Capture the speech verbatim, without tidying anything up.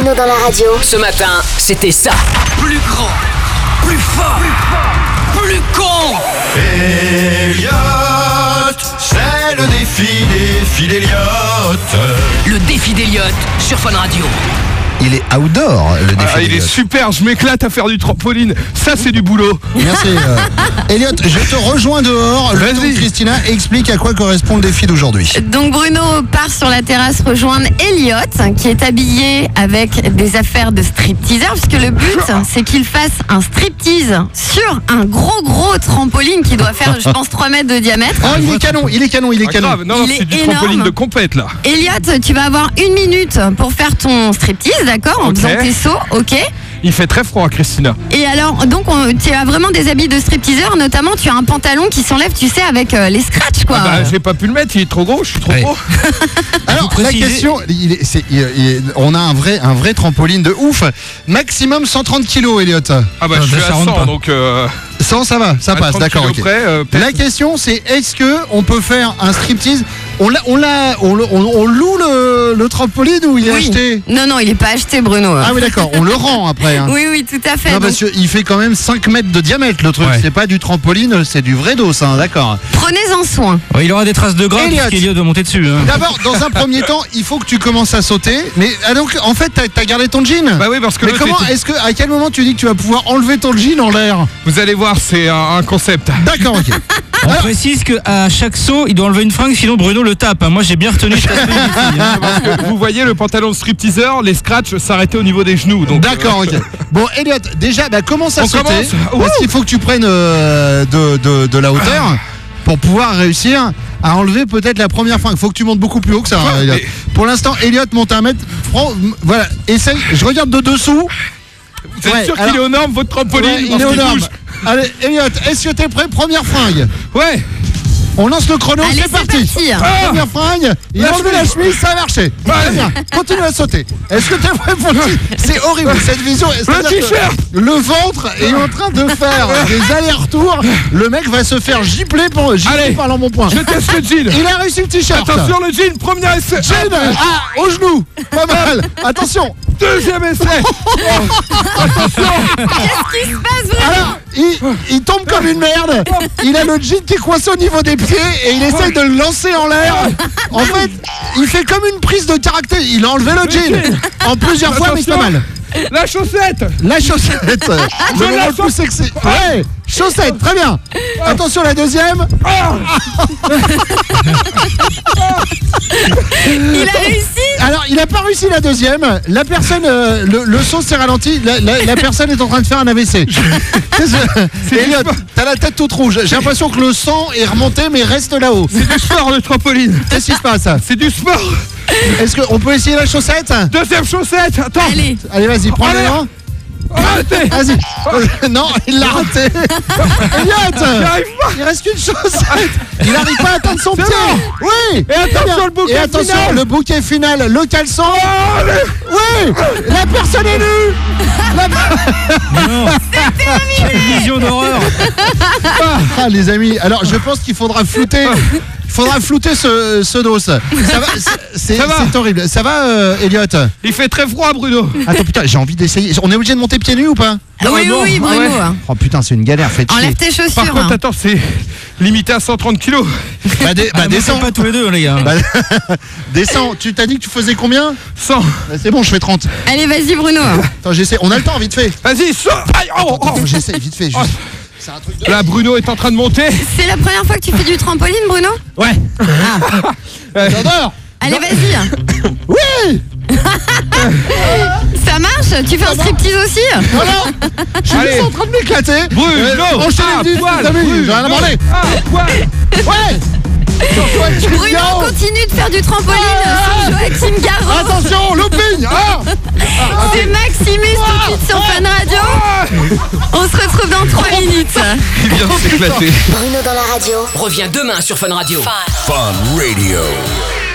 Bruno dans la radio. Ce matin, c'était ça. Plus grand, plus fort, plus, fort, plus con. Elliot, c'est le défi des filles d'Elliot. Le défi d'Elliot sur Fun Radio. Il est outdoor, le défi. Ah, il est super, je m'éclate à faire du trampoline. Ça, c'est du boulot. Merci. Euh... Elliot, je te rejoins dehors. Le temps que Christina explique à quoi correspond le défi d'aujourd'hui. Donc Bruno part sur la terrasse rejoindre Elliot, qui est habillé avec des affaires de stripteaseur, puisque le but, c'est qu'il fasse un striptease sur un gros gros trampoline qui doit faire, je pense, trois mètres de diamètre. Oh, il est canon, il est canon, il est Ah, canon. grave. Non, non, Il c'est est du énorme. trampoline de compète, là. Elliot, tu vas avoir une minute pour faire ton striptease, d'accord, en Ok. faisant tes sauts, ok. Il fait très froid, Christina. Et alors, donc, on- tu as vraiment des habits de stripteaseur, notamment tu as un pantalon qui s'enlève, tu sais, avec euh, les scratchs, quoi. Ah bah, j'ai pas pu le mettre, il est trop gros, je suis trop Ouais. gros. Alors, la préciser- question, il est, c'est, il- il- on a un vrai, un vrai trampoline de ouf. Maximum cent trente kilos, Elliot. Ah bah, Non, je suis ça à rentre cent, pas. donc... Euh, cent, ça va, ça à passe, trente d'accord, kilos ok. près, euh, La question, c'est est-ce que on peut faire un striptease? On l'a, on l'a, on, le- on- on loue le, le trampoline ou il est Oui. acheté? Non, non, il est pas acheté, Bruno. Ah oui, d'accord, on le rend après. Hein. Oui, oui, tout à fait. Non, Donc, parce qu'il fait quand même cinq mètres de diamètre le truc. Ouais. C'est pas du trampoline, c'est du vrai dos, hein, d'accord. prenez-en soin. Ouais, il aura des traces de gras Elliot. puisqu'Elliot doit monter dessus. Hein. D'abord, dans un premier temps, il faut que tu commences à sauter. Mais ah, donc, en fait, t'as, t'as gardé ton jean. Bah oui, parce que mais l'autre comment était- est-ce que, à quel moment tu dis que tu vas pouvoir enlever ton jean en l'air? Vous allez voir, c'est un, un concept. D'accord, ok. On précise qu'à chaque saut, il doit enlever une fringue, sinon Bruno le tape. hein. Moi, j'ai bien retenu cet aspect du défi, hein. Parce que vous voyez, le pantalon de stripteaseur, les scratchs s'arrêtaient au niveau des genoux. Donc, D'accord, euh, ok. Bon, Elliot, déjà, bah, commence à On sauter. commence Parce Ouh. qu'il faut que tu prennes euh, de, de, de la hauteur pour pouvoir réussir à enlever peut-être la première fringue. Il faut que tu montes beaucoup plus haut que ça, hein, Elliot. mais- Pour l'instant, Elliot monte un mètre. Prends- Voilà, essaye. Je regarde de dessous. Vous êtes Ouais, sûr qu'il alors- est aux normes, votre trampoline? Ouais, il Parce est aux qu'il normes. bouge. Allez, Elliot, est-ce que t'es prêt? Première fringue. Ouais. On lance le chrono, Allez, c'est c'est parti. parti. Ah. Première fringue, il a La enlevé la chemise, ça a marché. Très bien, continue à sauter. Est-ce que t'es prêt pour le t- C'est horrible cette vision. C'est-à-dire que t-shirt. le ventre est en train de faire des allers-retours. Le mec va se faire gipler pour gipler Allez. par l'embonpoint. Je teste le jean. Il a réussi le t-shirt. Attention, le jean, premier essai. Jean, ah, au genou, pas mal. Attention. Deuxième essai. Qu'est-ce qui se passe, Bruno? Alors, il, il tombe comme une merde. Il a le jean qui est coincé au niveau des pieds et il essaye de le lancer en l'air. En fait, il fait comme une prise de caractère. Il a enlevé le jean en plusieurs fois, mais c'est pas mal. La chaussette. La chaussette. Le moment le plus sexy. Ouais, chaussette, très bien. Attention, la deuxième. Il a réussi. Alors, il a pas réussi la deuxième. La personne, euh, le, le saut s'est ralenti. La, la- la personne est en train de faire un A V C. Elliot, t'as la tête toute rouge. J'ai l'impression que le sang est remonté, mais reste là-haut. C'est du sport, le trampoline. Qu'est-ce qui se passe? C'est du sport. Est-ce qu'on peut essayer la chaussette? Deuxième chaussette. Attends. Allez. Allez, vas-y, prends Allez. les mains. Arrêtez. Vas-y. Euh, non, il l'a raté. Elliot, J'arrive pas. il reste qu'une chaussette. Il n'arrive pas à atteindre son C'est pied. bon. Oui. Et attention, Très bien. le bouquet Et attention, final. le bouquet final, le caleçon. Allez. Oui. La personne est nue. La... Non. Quelle vision d'horreur. Ah, les amis. Alors, je pense qu'il faudra flouter. Il faudra flouter ce, ce dos. Ça va, c'est, Ça va. c'est horrible. Ça va, euh, Elliot? Il fait très froid, Bruno. Attends, putain, j'ai envie d'essayer. On est obligé de monter pieds nus ou pas? Oui, ouais, bon, oui, Bruno. ouais. Oh putain, c'est une galère. Faites chier. Enlève tes chaussures. Par contre, hein. attends, c'est limité à cent trente kilos. Bah, dé- bah, Ah, descends. descends pas tous les deux, les gars. Bah, descends. Tu t'as dit que tu faisais combien? cent. Bah, c'est bon, je fais trente. Allez, vas-y, Bruno. Attends, j'essaie. On a le temps, vite fait. Vas-y, saute. Aïe, oh, oh. Attends, j'essaie, vite fait. Juste. C'est un truc de... Là, Bruno est en train de monter. C'est la première fois que tu fais du trampoline, Bruno? Ouais. Euh, J'adore. Allez, vas-y. Oui. Ça marche? Tu fais un striptease aussi? Voilà. Je suis Allez. juste en train de m'éclater. Bruno, Euh, enchaînez à vite, poil, les amis. Bruno, J'ai rien à demander. à poil. Ouais. Bruno continue de faire du trampoline sur Joachim Garraud. Attention, looping. Ah. C'est Maximus tout de suite sur Fun Radio. On se retrouve dans trois minutes. Il vient de s'éclater. Bruno dans la radio. Reviens demain sur Fun Radio. Fun Radio.